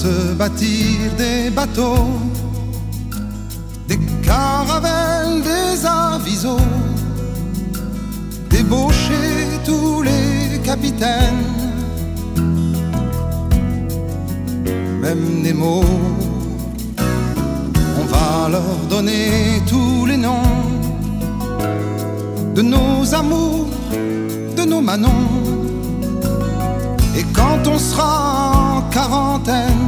se bâtir des bateaux, des caravelles, des avisos, débaucher tous les capitaines, même Nemo. On va leur donner tous les noms de nos amours, de nos manons. Et quand on sera en quarantaine,